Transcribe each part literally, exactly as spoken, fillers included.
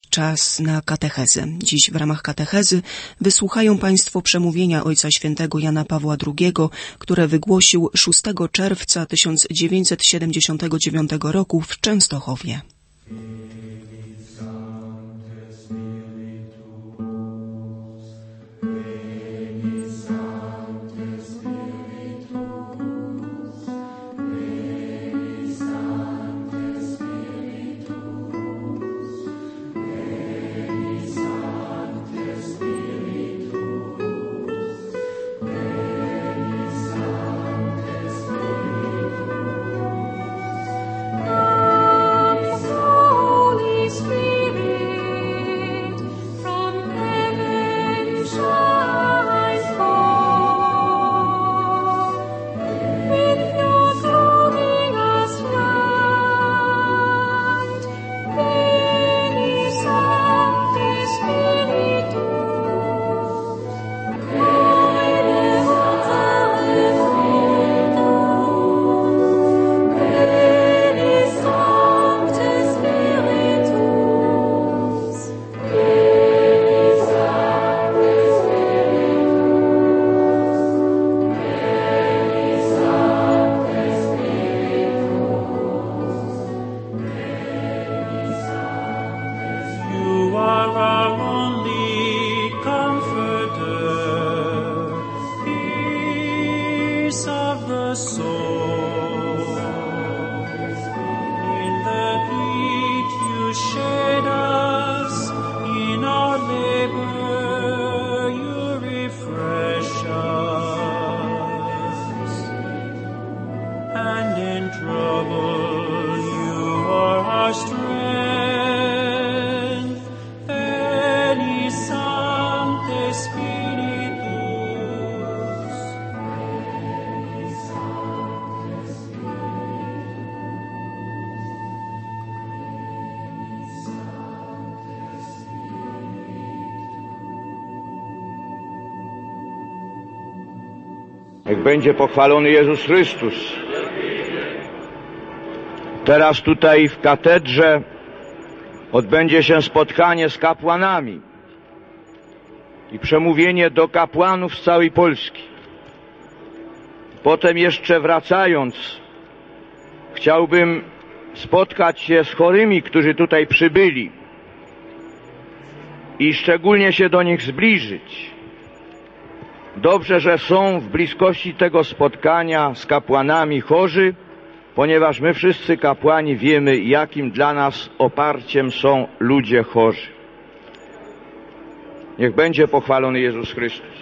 czas na katechezę. Dziś w ramach katechezy wysłuchają Państwo przemówienia Ojca Świętego Jana Pawła drugiego, które wygłosił szóstego czerwca tysiąc dziewięćset siedemdziesiątego dziewiątego roku w Częstochowie. Niech będzie pochwalony Jezus Chrystus. Teraz tutaj w katedrze odbędzie się spotkanie z kapłanami i przemówienie do kapłanów z całej Polski. Potem jeszcze wracając, chciałbym spotkać się z chorymi, którzy tutaj przybyli i szczególnie się do nich zbliżyć. Dobrze, że są w bliskości tego spotkania z kapłanami chorzy, ponieważ my wszyscy kapłani wiemy, jakim dla nas oparciem są ludzie chorzy. Niech będzie pochwalony Jezus Chrystus.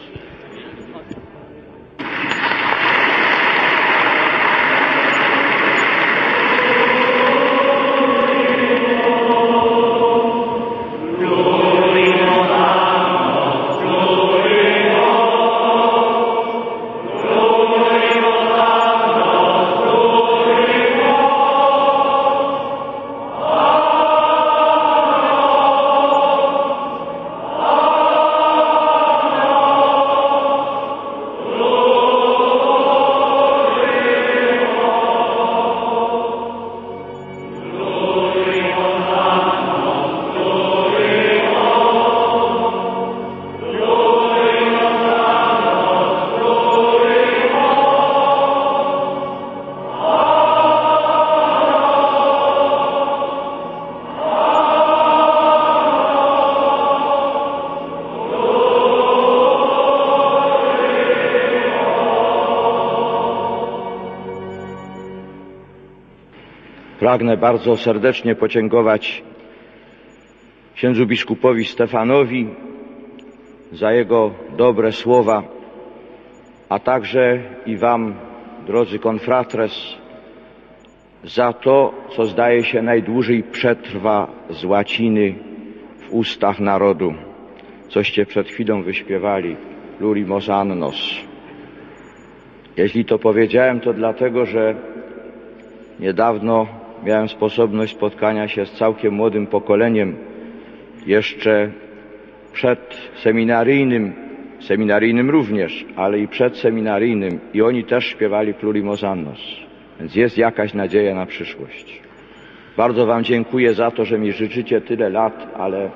Pragnę bardzo serdecznie podziękować księdzu biskupowi Stefanowi za jego dobre słowa, a także i wam, drodzy confratres, za to, co zdaje się najdłużej przetrwa z łaciny w ustach narodu, coście przed chwilą wyśpiewali, Plurimos Annos. Jeśli to powiedziałem, to dlatego, że niedawno miałem sposobność spotkania się z całkiem młodym pokoleniem, jeszcze przed seminaryjnym, seminaryjnym również, ale i przed seminaryjnym, i oni też śpiewali Plurimos Annos. Więc jest jakaś nadzieja na przyszłość. Bardzo wam dziękuję za to, że mi życzycie tyle lat, ale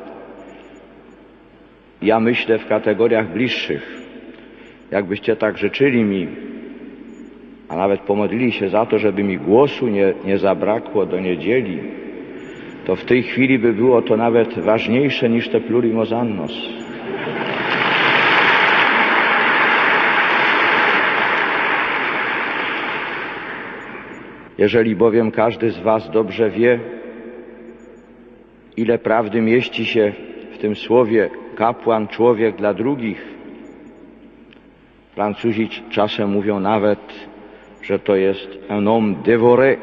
ja myślę w kategoriach bliższych. Jakbyście tak życzyli mi, a nawet pomodlili się za to, żeby mi głosu nie, nie zabrakło do niedzieli, to w tej chwili by było to nawet ważniejsze niż te plurimos annos. Jeżeli bowiem każdy z was dobrze wie, ile prawdy mieści się w tym słowie kapłan, człowiek dla drugich, Francuzi czasem mówią nawet, że to jest un homme dévoré,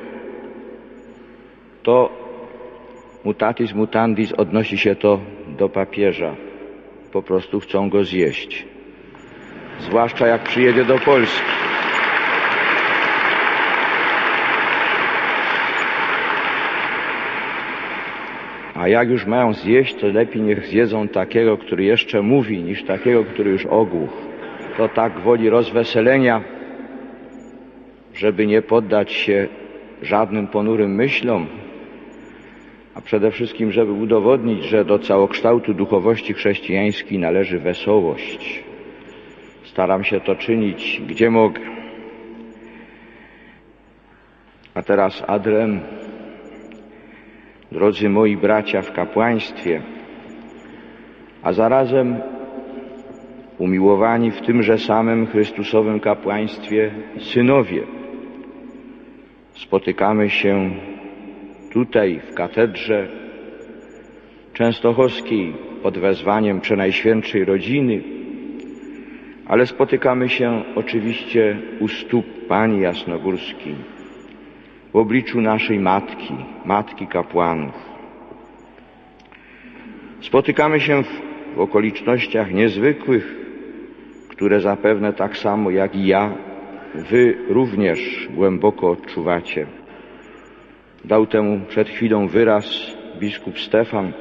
to mutatis mutandis odnosi się to do papieża. Po prostu chcą go zjeść. Zwłaszcza jak przyjedzie do Polski. A jak już mają zjeść, to lepiej niech zjedzą takiego, który jeszcze mówi, niż takiego, który już ogłuch. To tak woli rozweselenia, żeby nie poddać się żadnym ponurym myślom, a przede wszystkim, żeby udowodnić, że do całokształtu duchowości chrześcijańskiej należy wesołość. Staram się to czynić, gdzie mogę. A teraz adrem, drodzy moi bracia w kapłaństwie, a zarazem umiłowani w tymże samym Chrystusowym kapłaństwie synowie. Spotykamy się tutaj w katedrze częstochowskiej pod wezwaniem Przenajświętszej Rodziny, ale spotykamy się oczywiście u stóp Pani Jasnogórskiej, w obliczu naszej Matki, Matki Kapłanów. Spotykamy się w, w okolicznościach niezwykłych, które zapewne tak samo jak i ja, wy również głęboko odczuwacie. Dał temu przed chwilą wyraz biskup Stefan,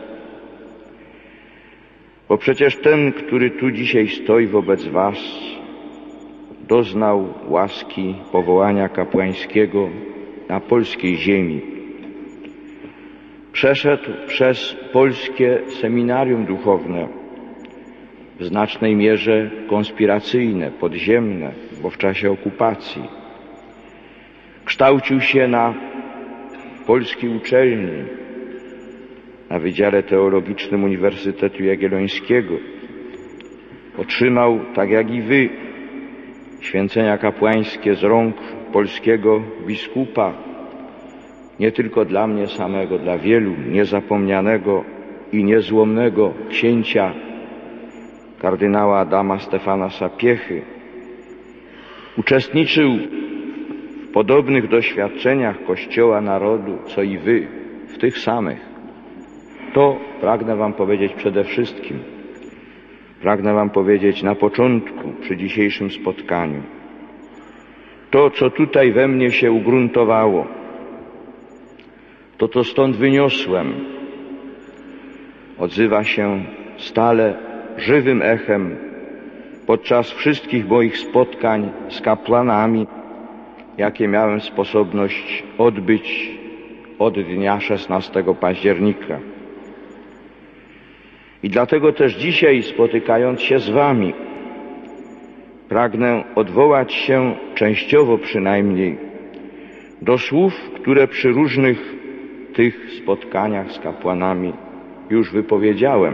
bo przecież ten, który tu dzisiaj stoi wobec was, doznał łaski powołania kapłańskiego na polskiej ziemi. Przeszedł przez polskie seminarium duchowne, w znacznej mierze konspiracyjne, podziemne, bo w czasie okupacji. Kształcił się na polskiej uczelni, na Wydziale Teologicznym Uniwersytetu Jagiellońskiego. Otrzymał, tak jak i wy, święcenia kapłańskie z rąk polskiego biskupa, nie tylko dla mnie samego, dla wielu, niezapomnianego i niezłomnego księcia kardynała Adama Stefana Sapiechy. Uczestniczył w podobnych doświadczeniach Kościoła Narodu, co i wy, w tych samych. To pragnę wam powiedzieć przede wszystkim. Pragnę wam powiedzieć na początku, przy dzisiejszym spotkaniu. To, co tutaj we mnie się ugruntowało, to, co stąd wyniosłem, odzywa się stale żywym echem podczas wszystkich moich spotkań z kapłanami, jakie miałem sposobność odbyć od dnia szesnastego października. I dlatego też dzisiaj, spotykając się z wami, pragnę odwołać się, częściowo przynajmniej, do słów, które przy różnych tych spotkaniach z kapłanami już wypowiedziałem.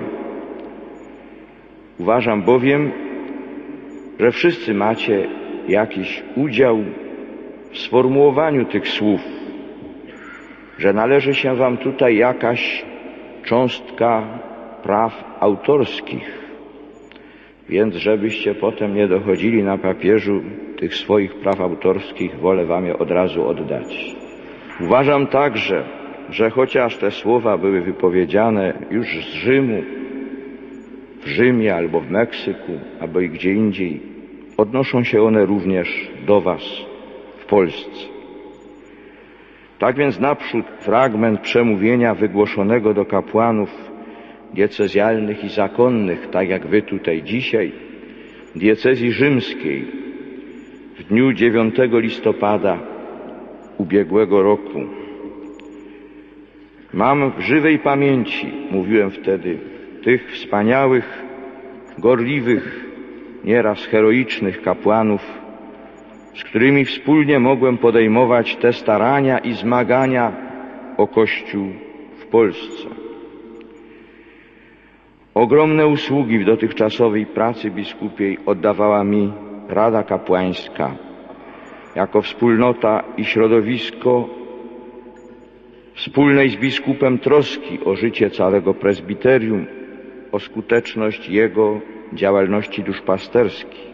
Uważam bowiem, że wszyscy macie jakiś udział w sformułowaniu tych słów, że należy się wam tutaj jakaś cząstka praw autorskich, więc żebyście potem nie dochodzili na papieżu tych swoich praw autorskich, wolę wam je od razu oddać. Uważam także, że chociaż te słowa były wypowiedziane już z Rzymu, w Rzymie albo w Meksyku, albo i gdzie indziej, odnoszą się one również do was w Polsce. Tak więc naprzód fragment przemówienia wygłoszonego do kapłanów diecezjalnych i zakonnych, tak jak wy tutaj dzisiaj, diecezji rzymskiej w dniu dziewiątego listopada ubiegłego roku. Mam w żywej pamięci, mówiłem wtedy, tych wspaniałych, gorliwych, nieraz heroicznych kapłanów, z którymi wspólnie mogłem podejmować te starania i zmagania o Kościół w Polsce. Ogromne usługi w dotychczasowej pracy biskupiej oddawała mi Rada Kapłańska, jako wspólnota i środowisko wspólnej z biskupem troski o życie całego prezbiterium, o skuteczność jego działalności duszpasterskiej.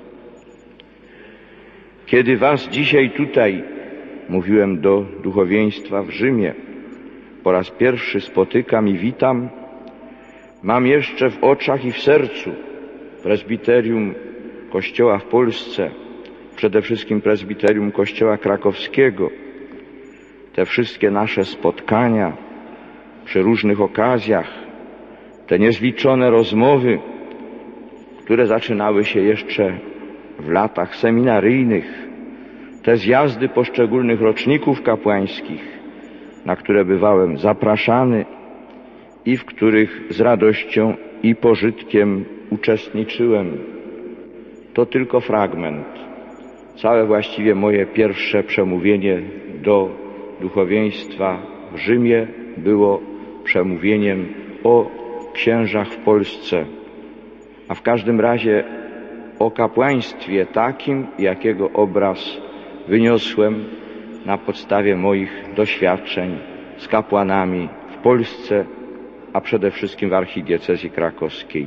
Kiedy was dzisiaj tutaj, mówiłem do duchowieństwa w Rzymie, po raz pierwszy spotykam i witam, mam jeszcze w oczach i w sercu prezbiterium Kościoła w Polsce, przede wszystkim prezbiterium Kościoła krakowskiego. Te wszystkie nasze spotkania przy różnych okazjach, te niezliczone rozmowy, które zaczynały się jeszcze w latach seminaryjnych, te zjazdy poszczególnych roczników kapłańskich, na które bywałem zapraszany i w których z radością i pożytkiem uczestniczyłem. To tylko fragment. Całe właściwie moje pierwsze przemówienie do duchowieństwa w Rzymie było przemówieniem o księżach w Polsce, a w każdym razie o kapłaństwie takim, jakiego obraz wyniosłem na podstawie moich doświadczeń z kapłanami w Polsce, a przede wszystkim w archidiecezji krakowskiej.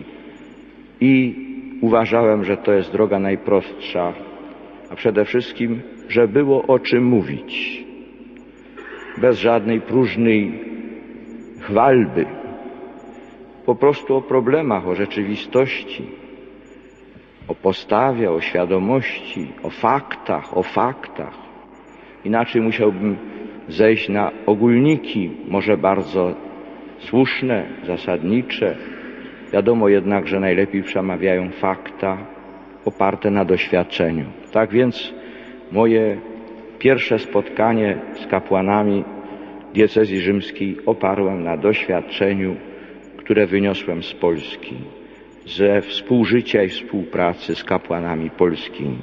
I uważałem, że to jest droga najprostsza, a przede wszystkim, że było o czym mówić. Bez żadnej próżnej chwalby. Po prostu o problemach, o rzeczywistości, o postawie, o świadomości, o faktach, o faktach. Inaczej musiałbym zejść na ogólniki, może bardzo słuszne, zasadnicze. Wiadomo jednak, że najlepiej przemawiają fakta oparte na doświadczeniu. Tak więc moje pierwsze spotkanie z kapłanami diecezji rzymskiej oparłem na doświadczeniu, które wyniosłem z Polski, ze współżycia i współpracy z kapłanami polskimi.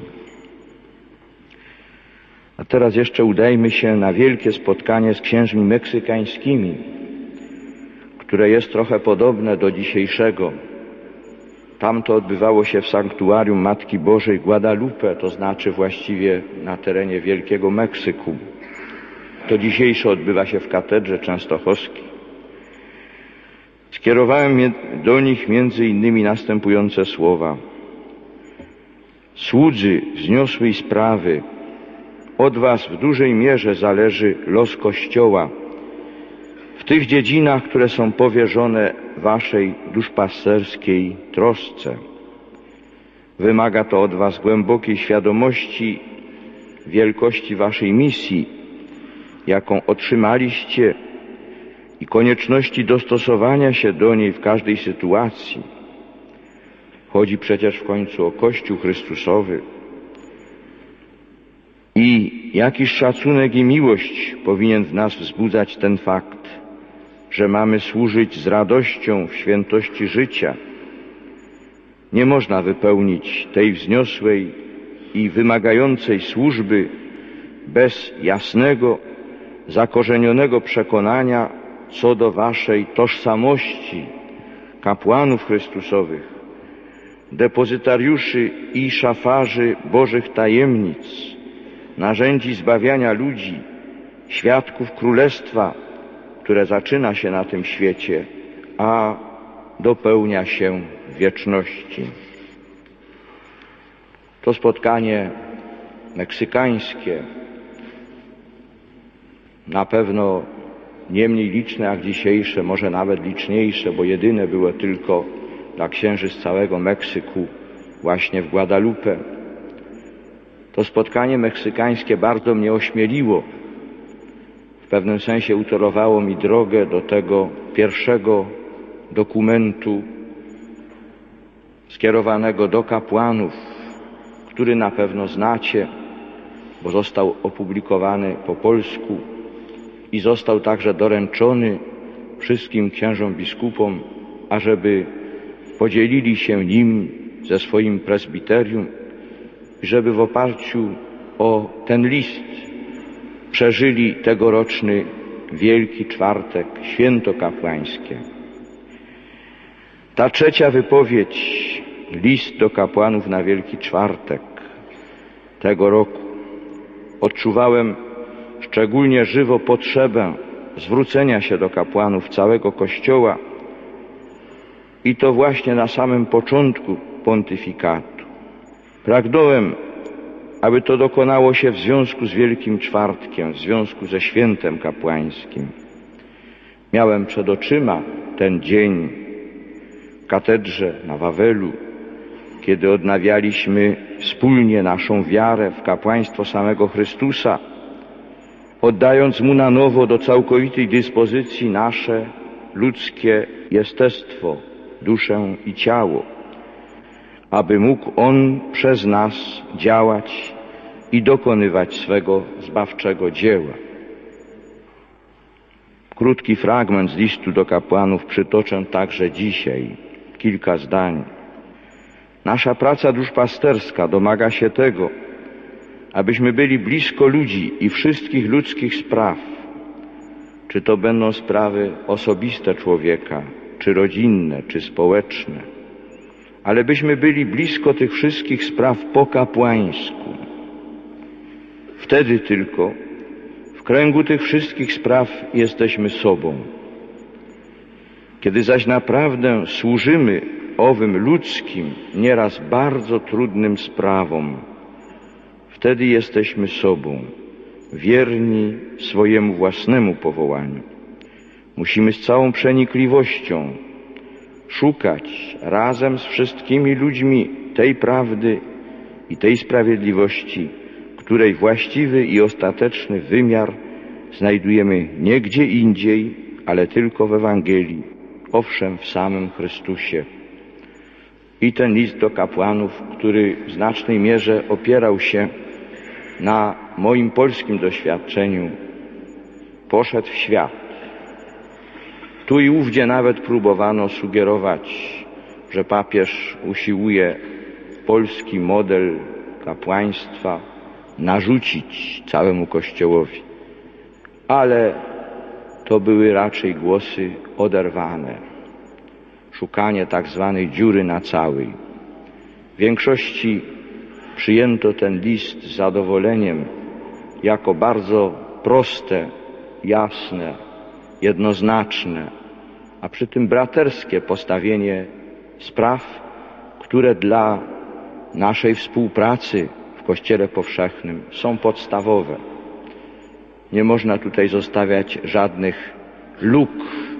A teraz jeszcze udajmy się na wielkie spotkanie z księżmi meksykańskimi, które jest trochę podobne do dzisiejszego. Tamto odbywało się w sanktuarium Matki Bożej Guadalupe, to znaczy właściwie na terenie Wielkiego Meksyku. To dzisiejsze odbywa się w katedrze częstochowskiej. Skierowałem do nich między innymi następujące słowa. Słudzy wzniosłej sprawy, od was w dużej mierze zależy los Kościoła w tych dziedzinach, które są powierzone waszej duszpasterskiej trosce. Wymaga to od was głębokiej świadomości wielkości waszej misji, jaką otrzymaliście, i konieczności dostosowania się do niej w każdej sytuacji. Chodzi przecież w końcu o Kościół Chrystusowy. I jakiś szacunek i miłość powinien w nas wzbudzać ten fakt, że mamy służyć z radością w świętości życia. Nie można wypełnić tej wzniosłej i wymagającej służby bez jasnego, zakorzenionego przekonania co do waszej tożsamości kapłanów Chrystusowych, depozytariuszy i szafarzy Bożych tajemnic, narzędzi zbawiania ludzi, świadków Królestwa, które zaczyna się na tym świecie, a dopełnia się w wieczności. To spotkanie meksykańskie, na pewno nie mniej liczne jak dzisiejsze, może nawet liczniejsze, bo jedyne było tylko dla księży z całego Meksyku, właśnie w Guadalupe. To spotkanie meksykańskie bardzo mnie ośmieliło. W pewnym sensie utorowało mi drogę do tego pierwszego dokumentu skierowanego do kapłanów, który na pewno znacie, bo został opublikowany po polsku i został także doręczony wszystkim księżom biskupom, ażeby podzielili się nim ze swoim presbiterium, żeby w oparciu o ten list przeżyli tegoroczny Wielki Czwartek, święto kapłańskie. Ta trzecia wypowiedź, list do kapłanów na Wielki Czwartek tego roku, odczuwałem szczególnie żywo potrzebę zwrócenia się do kapłanów całego Kościoła i to właśnie na samym początku pontyfikatu. Pragnąłem, aby to dokonało się w związku z Wielkim Czwartkiem, w związku ze świętem kapłańskim. Miałem przed oczyma ten dzień w katedrze na Wawelu, kiedy odnawialiśmy wspólnie naszą wiarę w kapłaństwo samego Chrystusa, oddając Mu na nowo do całkowitej dyspozycji nasze ludzkie jestestwo, duszę i ciało, aby mógł On przez nas działać i dokonywać swego zbawczego dzieła. Krótki fragment z listu do kapłanów przytoczę także dzisiaj, kilka zdań. Nasza praca duszpasterska domaga się tego, abyśmy byli blisko ludzi i wszystkich ludzkich spraw, czy to będą sprawy osobiste człowieka, czy rodzinne, czy społeczne, ale byśmy byli blisko tych wszystkich spraw po kapłańsku. Wtedy tylko w kręgu tych wszystkich spraw jesteśmy sobą. Kiedy zaś naprawdę służymy owym ludzkim, nieraz bardzo trudnym sprawom, wtedy jesteśmy sobą, wierni swojemu własnemu powołaniu. Musimy z całą przenikliwością szukać razem z wszystkimi ludźmi tej prawdy i tej sprawiedliwości, której właściwy i ostateczny wymiar znajdujemy nie gdzie indziej, ale tylko w Ewangelii, owszem, w samym Chrystusie. I ten list do kapłanów, który w znacznej mierze opierał się na moim polskim doświadczeniu, poszedł w świat. Tu i ówdzie nawet próbowano sugerować, że papież usiłuje polski model kapłaństwa narzucić całemu Kościołowi. Ale to były raczej głosy oderwane. Szukanie tak zwanej dziury na całej. W większości przyjęto ten list z zadowoleniem jako bardzo proste, jasne, jednoznaczne, a przy tym braterskie postawienie spraw, które dla naszej współpracy w Kościele Powszechnym są podstawowe. Nie można tutaj zostawiać żadnych luk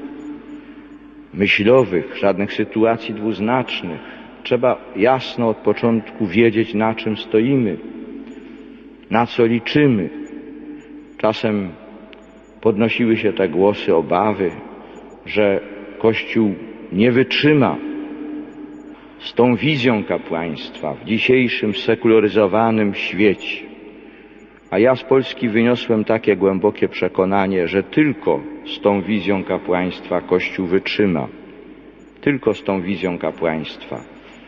myślowych, żadnych sytuacji dwuznacznych. Trzeba jasno od początku wiedzieć, na czym stoimy, na co liczymy. Czasem podnosiły się te głosy, obawy, że Kościół nie wytrzyma z tą wizją kapłaństwa w dzisiejszym sekularyzowanym świecie. A ja z Polski wyniosłem takie głębokie przekonanie, że tylko z tą wizją kapłaństwa Kościół wytrzyma. Tylko z tą wizją kapłaństwa.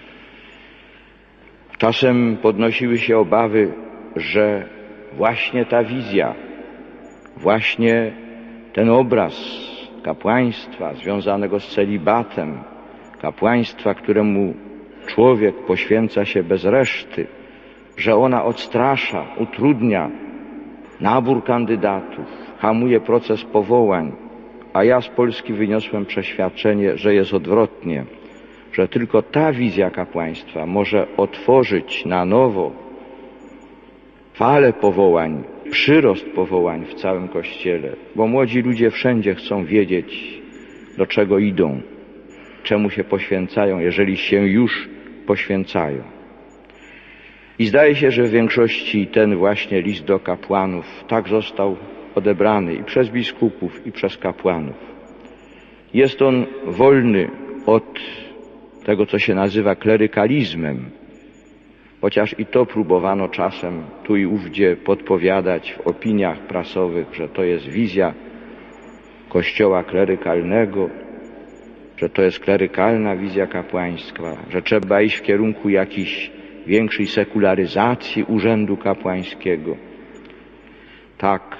Czasem podnosiły się obawy, że właśnie ta wizja, właśnie ten obraz kapłaństwa związanego z celibatem, kapłaństwa, któremu człowiek poświęca się bez reszty, że ona odstrasza, utrudnia nabór kandydatów, hamuje proces powołań, a ja z Polski wyniosłem przeświadczenie, że jest odwrotnie, że tylko ta wizja kapłaństwa może otworzyć na nowo falę powołań, przyrost powołań w całym Kościele, bo młodzi ludzie wszędzie chcą wiedzieć, do czego idą, czemu się poświęcają, jeżeli się już poświęcają. I zdaje się, że w większości ten właśnie list do kapłanów tak został odebrany i przez biskupów, i przez kapłanów. Jest on wolny od tego, co się nazywa klerykalizmem, chociaż i to próbowano czasem tu i ówdzie podpowiadać w opiniach prasowych, że to jest wizja kościoła klerykalnego, że to jest klerykalna wizja kapłaństwa, że trzeba iść w kierunku jakiejś większej sekularyzacji urzędu kapłańskiego. Tak,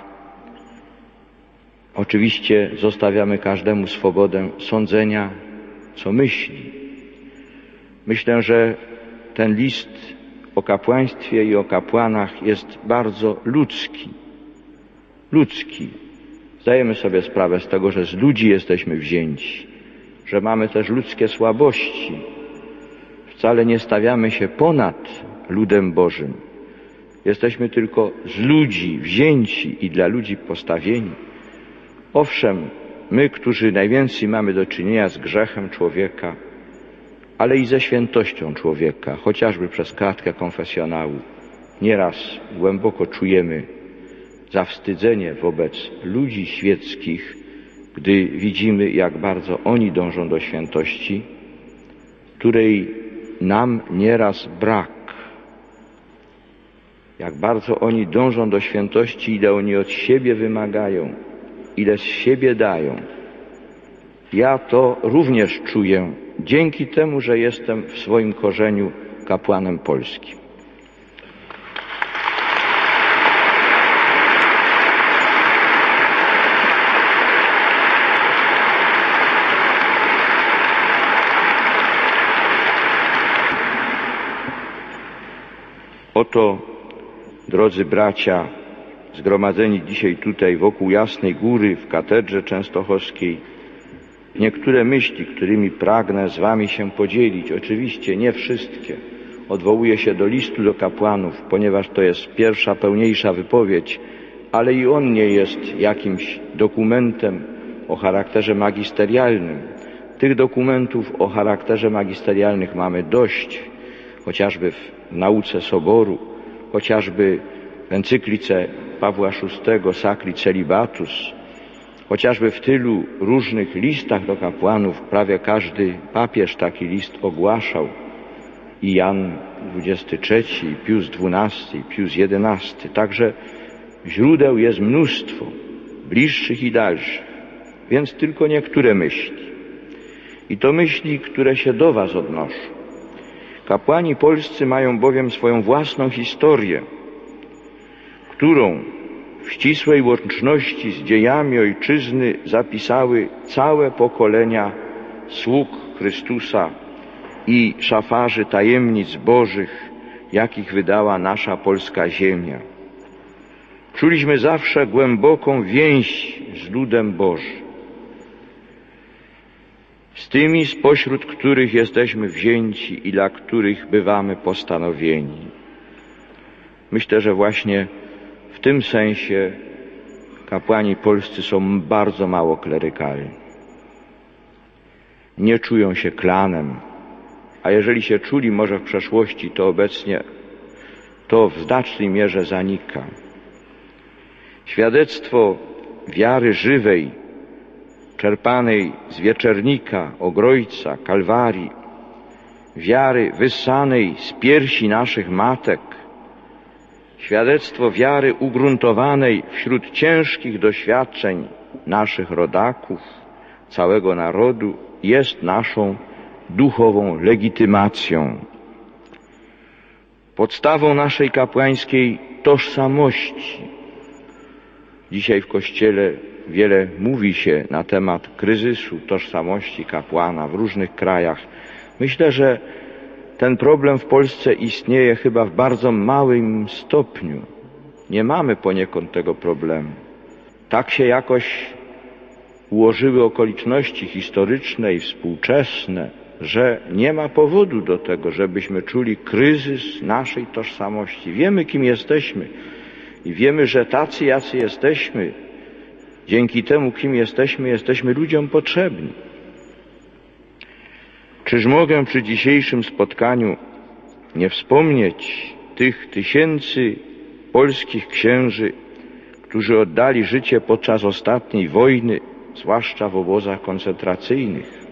oczywiście zostawiamy każdemu swobodę sądzenia, co myśli. Myślę, że ten list o kapłaństwie i o kapłanach jest bardzo ludzki. Ludzki. Zdajemy sobie sprawę z tego, że z ludzi jesteśmy wzięci, że mamy też ludzkie słabości. Wcale nie stawiamy się ponad ludem Bożym. Jesteśmy tylko z ludzi wzięci i dla ludzi postawieni. Owszem, my, którzy najwięcej mamy do czynienia z grzechem człowieka, ale i ze świętością człowieka, chociażby przez kratkę konfesjonału, nieraz głęboko czujemy zawstydzenie wobec ludzi świeckich, gdy widzimy, jak bardzo oni dążą do świętości, której nam nieraz brak. Jak bardzo oni dążą do świętości, ile oni od siebie wymagają, ile z siebie dają. Ja to również czuję dzięki temu, że jestem w swoim korzeniu kapłanem polskim. Oto, drodzy bracia, zgromadzeni dzisiaj tutaj wokół Jasnej Góry w katedrze częstochowskiej, niektóre myśli, którymi pragnę z wami się podzielić. Oczywiście nie wszystkie. Odwołuję się do listu do kapłanów, ponieważ to jest pierwsza, pełniejsza wypowiedź, ale i on nie jest jakimś dokumentem o charakterze magisterialnym. Tych dokumentów o charakterze magisterialnym mamy dość, chociażby w nauce Soboru, chociażby w encyklice Pawła szóstego Sacri Celibatus, chociażby w tylu różnych listach do kapłanów. Prawie każdy papież taki list ogłaszał. I Jan dwudziesty trzeci, i Pius dwunasty, i Pius jedenasty. Także źródeł jest mnóstwo, bliższych i dalszych, więc tylko niektóre myśli. I to myśli, które się do was odnoszą. Kapłani polscy mają bowiem swoją własną historię, którą w ścisłej łączności z dziejami ojczyzny zapisały całe pokolenia sług Chrystusa i szafarzy tajemnic bożych, jakich wydała nasza polska ziemia. Czuliśmy zawsze głęboką więź z ludem Bożym, z tymi, spośród których jesteśmy wzięci i dla których bywamy postanowieni. Myślę, że właśnie w tym sensie kapłani polscy są bardzo mało klerykalni. Nie czują się klanem, a jeżeli się czuli może w przeszłości, to obecnie to w znacznej mierze zanika. Świadectwo wiary żywej, czerpanej z wieczernika, Ogrojca, Kalwarii, wiary wyssanej z piersi naszych matek, świadectwo wiary ugruntowanej wśród ciężkich doświadczeń naszych rodaków, całego narodu, jest naszą duchową legitymacją. Podstawą naszej kapłańskiej tożsamości. Dzisiaj w Kościele wiele mówi się na temat kryzysu tożsamości kapłana w różnych krajach. Myślę, że ten problem w Polsce istnieje chyba w bardzo małym stopniu. Nie mamy poniekąd tego problemu. Tak się jakoś ułożyły okoliczności historyczne i współczesne, że nie ma powodu do tego, żebyśmy czuli kryzys naszej tożsamości. Wiemy, kim jesteśmy i wiemy, że tacy, jacy jesteśmy, dzięki temu, kim jesteśmy, jesteśmy ludziom potrzebni. Czyż mogę przy dzisiejszym spotkaniu nie wspomnieć tych tysięcy polskich księży, którzy oddali życie podczas ostatniej wojny, zwłaszcza w obozach koncentracyjnych?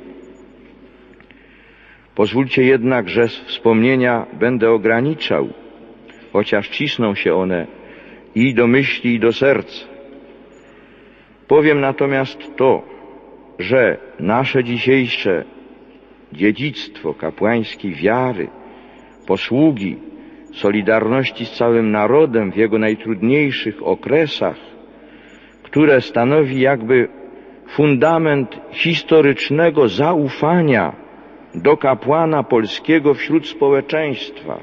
Pozwólcie jednak, że wspomnienia będę ograniczał, chociaż cisną się one i do myśli, i do serca. Powiem natomiast to, że nasze dzisiejsze dziedzictwo kapłańskiej wiary, posługi, solidarności z całym narodem w jego najtrudniejszych okresach, które stanowi jakby fundament historycznego zaufania do kapłana polskiego wśród społeczeństwa,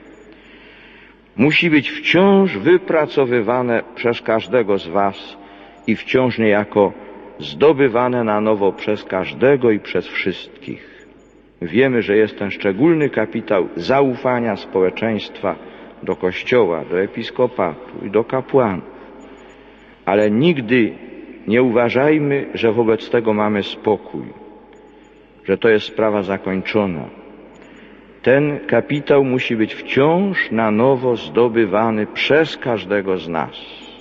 musi być wciąż wypracowywane przez każdego z was i wciąż niejako zdobywane na nowo przez każdego i przez wszystkich. Wiemy, że jest ten szczególny kapitał zaufania społeczeństwa do Kościoła, do episkopatu i do kapłanów. Ale nigdy nie uważajmy, że wobec tego mamy spokój, że to jest sprawa zakończona. Ten kapitał musi być wciąż na nowo zdobywany przez każdego z nas.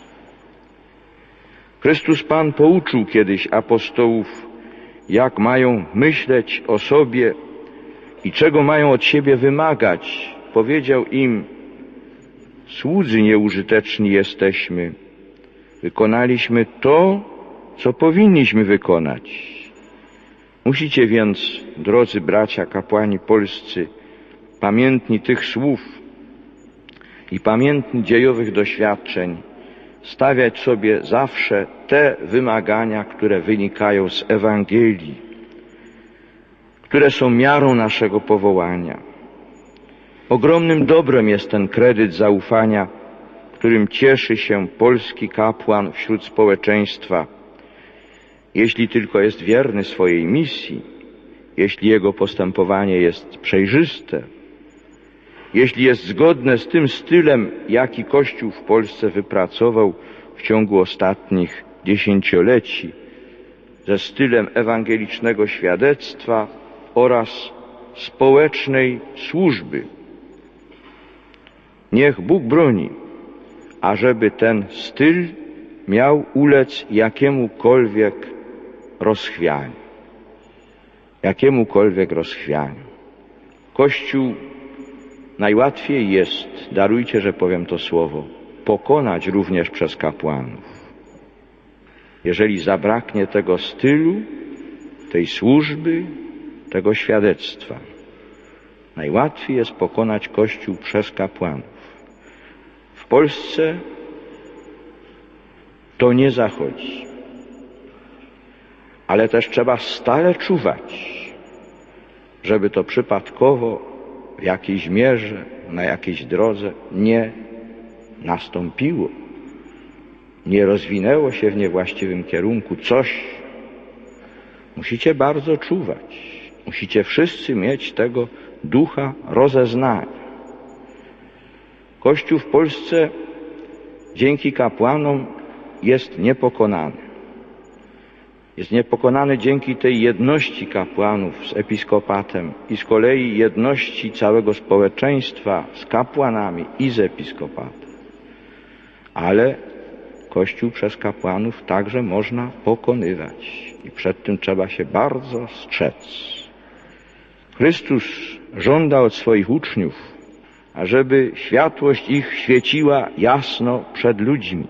Chrystus Pan pouczył kiedyś apostołów, jak mają myśleć o sobie i czego mają od siebie wymagać. Powiedział im: słudzy nieużyteczni jesteśmy. Wykonaliśmy to, co powinniśmy wykonać. Musicie więc, drodzy bracia kapłani polscy, pamiętni tych słów i pamiętni dziejowych doświadczeń, stawiać sobie zawsze te wymagania, które wynikają z Ewangelii, które są miarą naszego powołania. Ogromnym dobrem jest ten kredyt zaufania, którym cieszy się polski kapłan wśród społeczeństwa, jeśli tylko jest wierny swojej misji, jeśli jego postępowanie jest przejrzyste, jeśli jest zgodne z tym stylem, jaki Kościół w Polsce wypracował w ciągu ostatnich dziesięcioleci, ze stylem ewangelicznego świadectwa oraz społecznej służby. Niech Bóg broni, ażeby ten styl miał ulec jakiemukolwiek rozchwianiu. Jakiemukolwiek rozchwianiu. Kościół najłatwiej jest, darujcie, że powiem to słowo, pokonać również przez kapłanów. Jeżeli zabraknie tego stylu, tej służby, tego świadectwa. Najłatwiej jest pokonać Kościół przez kapłanów. W Polsce to nie zachodzi. Ale też trzeba stale czuwać, żeby to przypadkowo w jakiejś mierze, na jakiejś drodze nie nastąpiło, nie rozwinęło się w niewłaściwym kierunku coś. Musicie bardzo czuwać. Musicie wszyscy mieć tego ducha rozeznania. Kościół w Polsce dzięki kapłanom jest niepokonany. Jest niepokonany dzięki tej jedności kapłanów z episkopatem i z kolei jedności całego społeczeństwa z kapłanami i z episkopatem. Ale Kościół przez kapłanów także można pokonywać i przed tym trzeba się bardzo strzec. Chrystus żąda od swoich uczniów, ażeby światłość ich świeciła jasno przed ludźmi.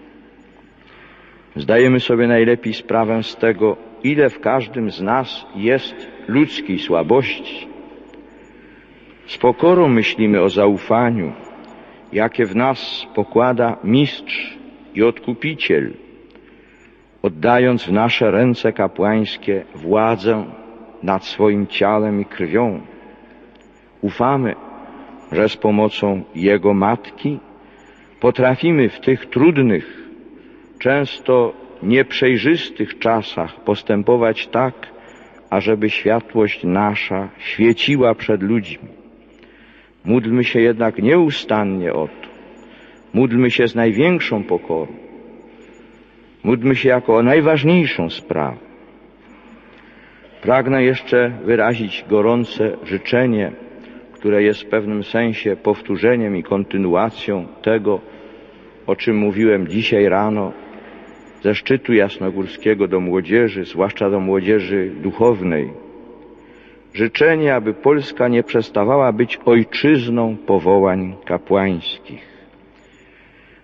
Zdajemy sobie najlepiej sprawę z tego, ile w każdym z nas jest ludzkiej słabości. Z pokorą myślimy o zaufaniu, jakie w nas pokłada Mistrz i Odkupiciel, oddając w nasze ręce kapłańskie władzę nad swoim ciałem i krwią. Ufamy, że z pomocą Jego Matki potrafimy w tych trudnych, często nieprzejrzystych czasach postępować tak, ażeby światłość nasza świeciła przed ludźmi. Módlmy się jednak nieustannie o to. Módlmy się z największą pokorą. Módlmy się jako o najważniejszą sprawę. Pragnę jeszcze wyrazić gorące życzenie, które jest w pewnym sensie powtórzeniem i kontynuacją tego, o czym mówiłem dzisiaj rano ze szczytu jasnogórskiego do młodzieży, zwłaszcza do młodzieży duchownej. Życzenie, aby Polska nie przestawała być ojczyzną powołań kapłańskich.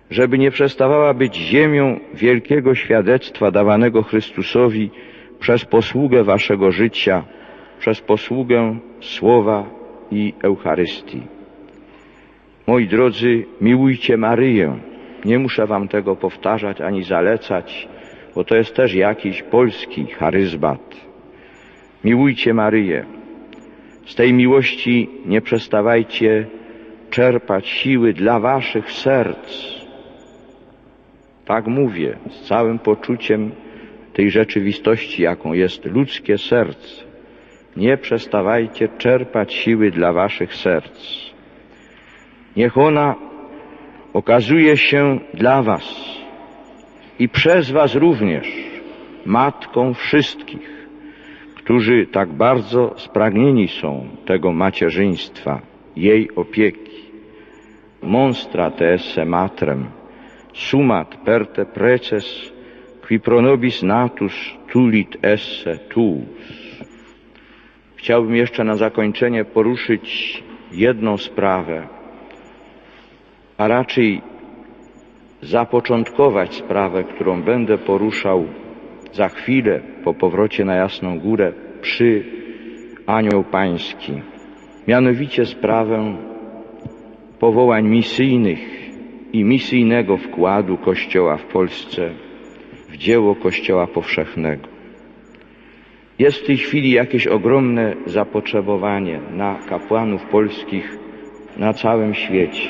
żeby nie przestawała być ziemią wielkiego świadectwa dawanego Chrystusowi przez posługę waszego życia, przez posługę Słowa i Eucharystii. Moi drodzy, miłujcie Maryję. Nie muszę wam tego powtarzać ani zalecać, bo to jest też jakiś polski charyzmat. Miłujcie Maryję. Z tej miłości nie przestawajcie czerpać siły dla waszych serc. Tak mówię, z całym poczuciem tej rzeczywistości, jaką jest ludzkie serce. Nie przestawajcie czerpać siły dla waszych serc. Niech ona okazuje się dla was i przez was również matką wszystkich, którzy tak bardzo spragnieni są tego macierzyństwa, jej opieki. Monstra te esse matrem, sumat per te preces, qui pro nobis natus tulit esse tuus. Chciałbym jeszcze na zakończenie poruszyć jedną sprawę, a raczej zapoczątkować sprawę, którą będę poruszał za chwilę po powrocie na Jasną Górę przy Anioł Pański. Mianowicie sprawę powołań misyjnych i misyjnego wkładu Kościoła w Polsce w dzieło Kościoła powszechnego. Jest w tej chwili jakieś ogromne zapotrzebowanie na kapłanów polskich na całym świecie,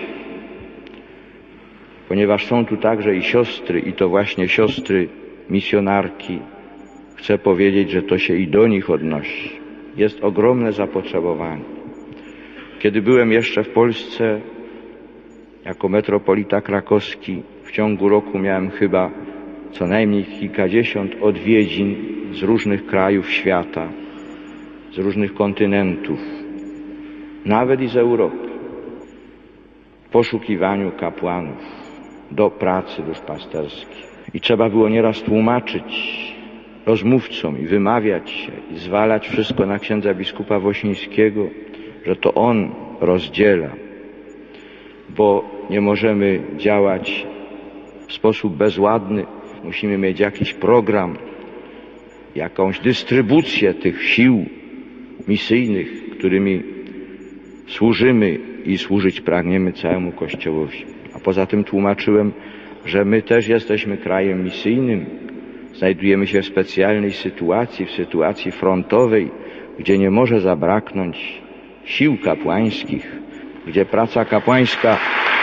ponieważ są tu także i siostry, i to właśnie siostry misjonarki. Chcę powiedzieć, że to się i do nich odnosi. Jest ogromne zapotrzebowanie. Kiedy byłem jeszcze w Polsce jako metropolita krakowski, w ciągu roku miałem chyba co najmniej kilkadziesiąt odwiedzin z różnych krajów świata, z różnych kontynentów, nawet i z Europy, w poszukiwaniu kapłanów do pracy duszpasterskiej. I trzeba było nieraz tłumaczyć rozmówcom i wymawiać się, i zwalać wszystko na księdza biskupa Wośnińskiego, że to on rozdziela, bo nie możemy działać w sposób bezładny. Musimy mieć jakiś program, jakąś dystrybucję tych sił misyjnych, którymi służymy i służyć pragniemy całemu Kościołowi. A poza tym tłumaczyłem, że my też jesteśmy krajem misyjnym. Znajdujemy się w specjalnej sytuacji, w sytuacji frontowej, gdzie nie może zabraknąć sił kapłańskich, gdzie praca kapłańska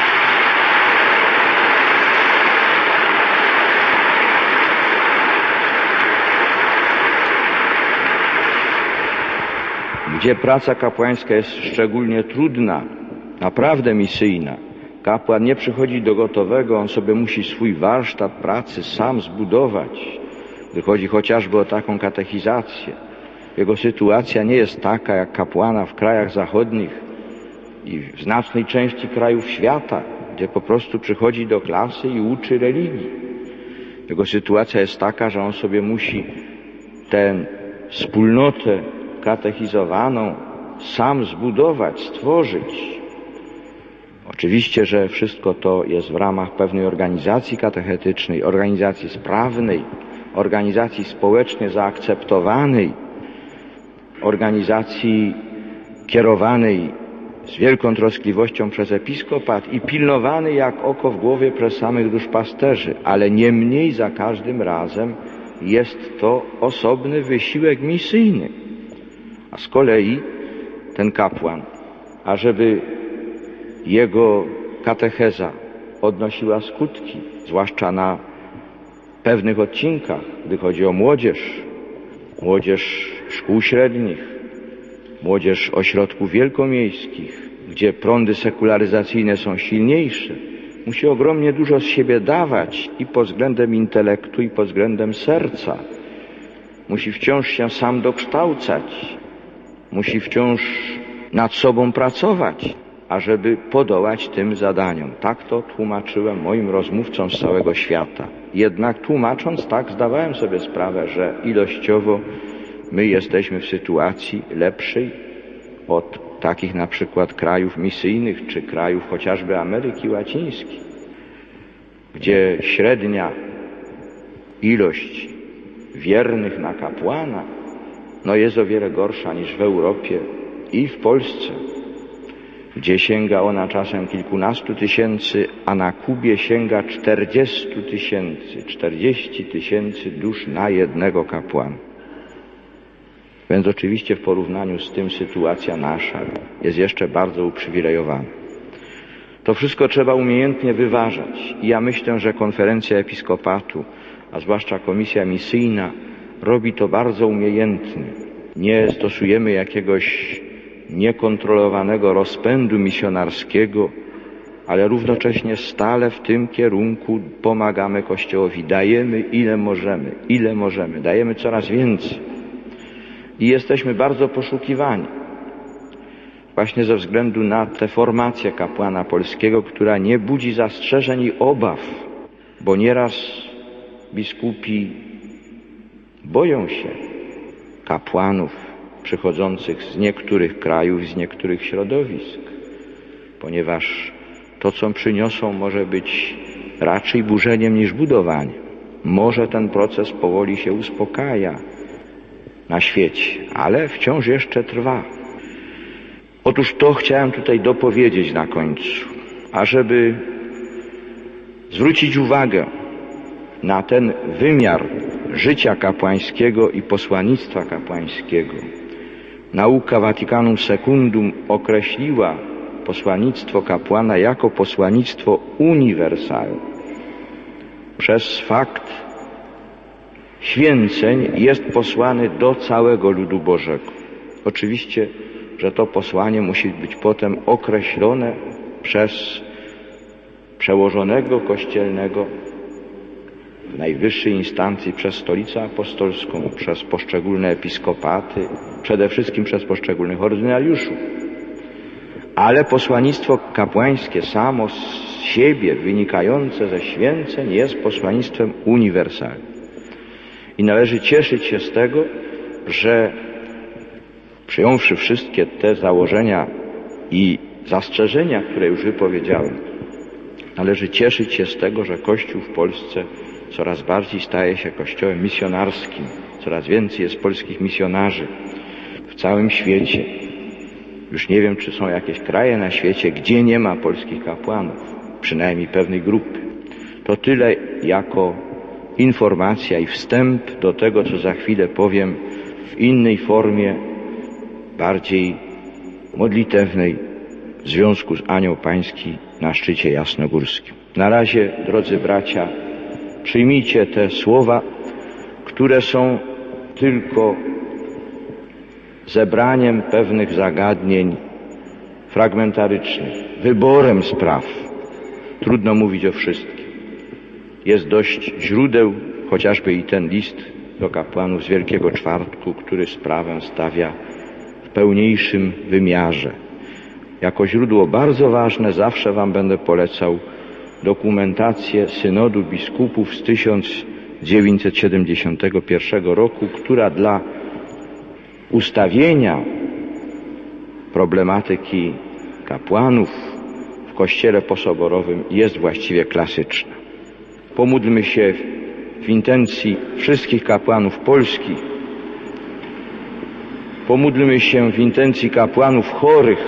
gdzie praca kapłańska jest szczególnie trudna, naprawdę misyjna. Kapłan nie przychodzi do gotowego, on sobie musi swój warsztat pracy sam zbudować, gdy chodzi chociażby o taką katechizację. Jego sytuacja nie jest taka jak kapłana w krajach zachodnich i w znacznej części krajów świata, gdzie po prostu przychodzi do klasy i uczy religii. Jego sytuacja jest taka, że on sobie musi tę wspólnotę katechizowaną sam zbudować, stworzyć. Oczywiście, że wszystko to jest w ramach pewnej organizacji katechetycznej, organizacji sprawnej, organizacji społecznie zaakceptowanej, organizacji kierowanej z wielką troskliwością przez episkopat i pilnowanej jak oko w głowie przez samych duszpasterzy, ale niemniej za każdym razem jest to osobny wysiłek misyjny. A z kolei ten kapłan, ażeby jego katecheza odnosiła skutki, zwłaszcza na pewnych odcinkach, gdy chodzi o młodzież, młodzież szkół średnich, młodzież ośrodków wielkomiejskich, gdzie prądy sekularyzacyjne są silniejsze, musi ogromnie dużo z siebie dawać i pod względem intelektu, i pod względem serca. Musi wciąż się sam dokształcać, musi wciąż nad sobą pracować, ażeby podołać tym zadaniom. Tak to tłumaczyłem moim rozmówcom z całego świata. Jednak tłumacząc tak, zdawałem sobie sprawę, że ilościowo my jesteśmy w sytuacji lepszej od takich na przykład krajów misyjnych, czy krajów chociażby Ameryki Łacińskiej. gdzie średnia ilość wiernych na kapłana no jest o wiele gorsza niż w Europie i w Polsce, gdzie sięga ona czasem kilkunastu tysięcy, a na Kubie sięga czterdziestu tysięcy, czterdzieści tysięcy dusz na jednego kapłana. Więc oczywiście w porównaniu z tym sytuacja nasza jest jeszcze bardzo uprzywilejowana. To wszystko trzeba umiejętnie wyważać i ja myślę, że konferencja episkopatu, a zwłaszcza komisja misyjna, robi to bardzo umiejętnie. Nie stosujemy jakiegoś niekontrolowanego rozpędu misjonarskiego, ale równocześnie stale w tym kierunku pomagamy Kościołowi. Dajemy ile możemy, ile możemy. Dajemy coraz więcej. I jesteśmy bardzo poszukiwani. Właśnie ze względu na tę formację kapłana polskiego, która nie budzi zastrzeżeń i obaw, bo nieraz biskupi boją się kapłanów przychodzących z niektórych krajów, z niektórych środowisk, ponieważ to, co przyniosą, może być raczej burzeniem niż budowaniem. Może ten proces powoli się uspokaja na świecie, ale wciąż jeszcze trwa. Otóż to chciałem tutaj dopowiedzieć na końcu, ażeby zwrócić uwagę na ten wymiar życia kapłańskiego i posłannictwa kapłańskiego. Nauka Vaticanum Secundum określiła posłannictwo kapłana jako posłannictwo uniwersalne. Przez fakt święceń jest posłany do całego ludu Bożego. Oczywiście, że to posłanie musi być potem określone przez przełożonego kościelnego w najwyższej instancji, przez Stolicę Apostolską, przez poszczególne episkopaty, przede wszystkim przez poszczególnych ordynariuszów. Ale posłannictwo kapłańskie samo z siebie, wynikające ze święceń, jest posłannictwem uniwersalnym. I należy cieszyć się z tego, że przyjąwszy wszystkie te założenia i zastrzeżenia, które już wypowiedziałem, należy cieszyć się z tego, że Kościół w Polsce coraz bardziej staje się kościołem misjonarskim. Coraz więcej jest polskich misjonarzy w całym świecie. Już nie wiem, czy są jakieś kraje na świecie, gdzie nie ma polskich kapłanów, przynajmniej pewnej grupy. To tyle jako informacja i wstęp do tego, co za chwilę powiem w innej formie, bardziej modlitewnej, w związku z Anioł Pański na szczycie jasnogórskim. Na razie, drodzy bracia, przyjmijcie te słowa, które są tylko zebraniem pewnych zagadnień fragmentarycznych, wyborem spraw. Trudno mówić o wszystkim. Jest dość źródeł, chociażby i ten list do kapłanów z Wielkiego Czwartku, który sprawę stawia w pełniejszym wymiarze. Jako źródło bardzo ważne zawsze wam będę polecał dokumentację Synodu Biskupów z tysiąc dziewięćset siedemdziesiątego pierwszego roku, która dla ustawienia problematyki kapłanów w Kościele posoborowym jest właściwie klasyczna. Pomódlmy się w intencji wszystkich kapłanów polskich. Pomódlmy się w intencji kapłanów chorych,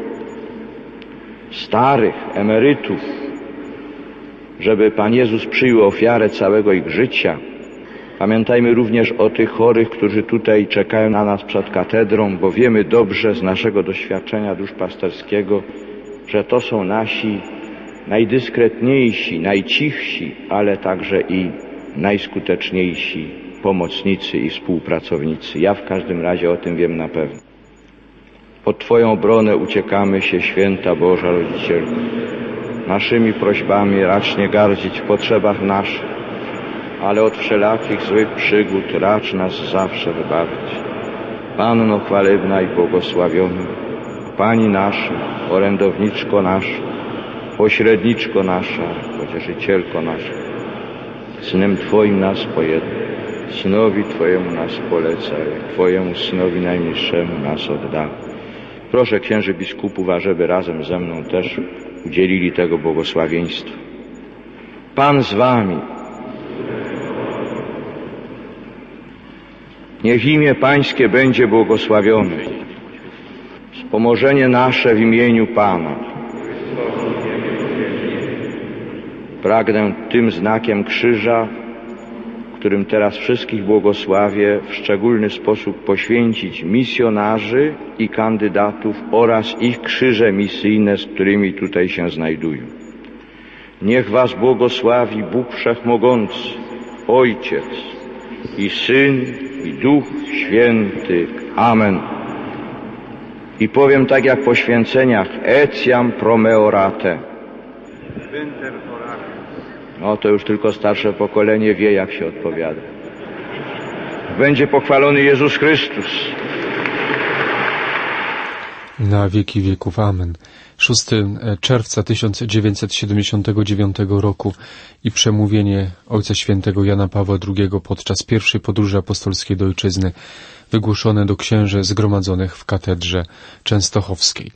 starych, emerytów, żeby Pan Jezus przyjął ofiarę całego ich życia. Pamiętajmy również o tych chorych, którzy tutaj czekają na nas przed katedrą, bo wiemy dobrze z naszego doświadczenia duszpasterskiego, że to są nasi najdyskretniejsi, najcichsi, ale także i najskuteczniejsi pomocnicy i współpracownicy. Ja w każdym razie o tym wiem na pewno. Pod Twoją obronę uciekamy się, Święta Boża Rodzicielko. Naszymi prośbami racz nie gardzić w potrzebach naszych, ale od wszelakich złych przygód racz nas zawsze wybawić. Panno chwalebna i błogosławiona, Pani nasza, orędowniczko nasza, pośredniczko nasza, pocieszycielko nasza, Synem Twoim nas pojednaj, Synowi Twojemu nas polecaj, Twojemu Synowi najmilszemu nas oddaj. Proszę księży biskupów, ażeby razem ze mną też udzielili tego błogosławieństwa. Pan z wami. Niech imię Pańskie będzie błogosławione. Wspomożenie nasze w imieniu Pana. Pragnę tym znakiem krzyża, którym teraz wszystkich błogosławię, w szczególny sposób poświęcić misjonarzy i kandydatów oraz ich krzyże misyjne, z którymi tutaj się znajdują. Niech was błogosławi Bóg Wszechmogący, Ojciec i Syn i Duch Święty. Amen. I powiem tak jak po święceniach: etiam promeorate. No to już tylko starsze pokolenie wie, jak się odpowiada. Będzie pochwalony Jezus Chrystus. Na wieki wieków. Amen. szóstego czerwca tysiąc dziewięćset siedemdziesiątego dziewiątego roku i przemówienie Ojca Świętego Jana Pawła drugiego podczas pierwszej podróży apostolskiej do Ojczyzny, wygłoszone do księży zgromadzonych w katedrze częstochowskiej.